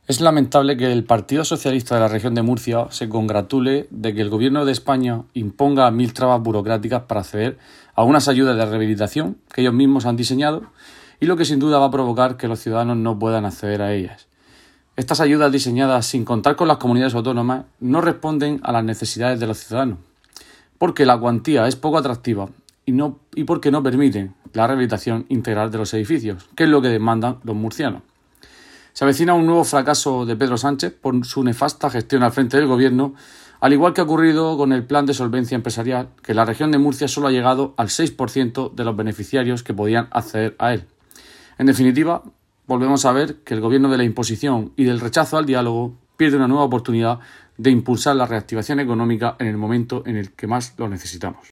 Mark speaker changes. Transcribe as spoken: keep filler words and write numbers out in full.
Speaker 1: Es lamentable que el Partido Socialista de la Región de Murcia se congratule de que el Gobierno de España imponga mil trabas burocráticas para acceder a unas ayudas de rehabilitación que ellos mismos han diseñado y lo que sin duda va a provocar que los ciudadanos no puedan acceder a ellas. Estas ayudas diseñadas sin contar con las comunidades autónomas no responden a las necesidades de los ciudadanos, porque la cuantía es poco atractiva y, no, y porque no permiten la rehabilitación integral de los edificios, que es lo que demandan los murcianos. Se avecina un nuevo fracaso de Pedro Sánchez por su nefasta gestión al frente del Gobierno, al igual que ha ocurrido con el plan de solvencia empresarial, que la región de Murcia solo ha llegado al seis por ciento de los beneficiarios que podían acceder a él. En definitiva, volvemos a ver que el Gobierno de la imposición y del rechazo al diálogo pierde una nueva oportunidad de impulsar la reactivación económica en el momento en el que más lo necesitamos.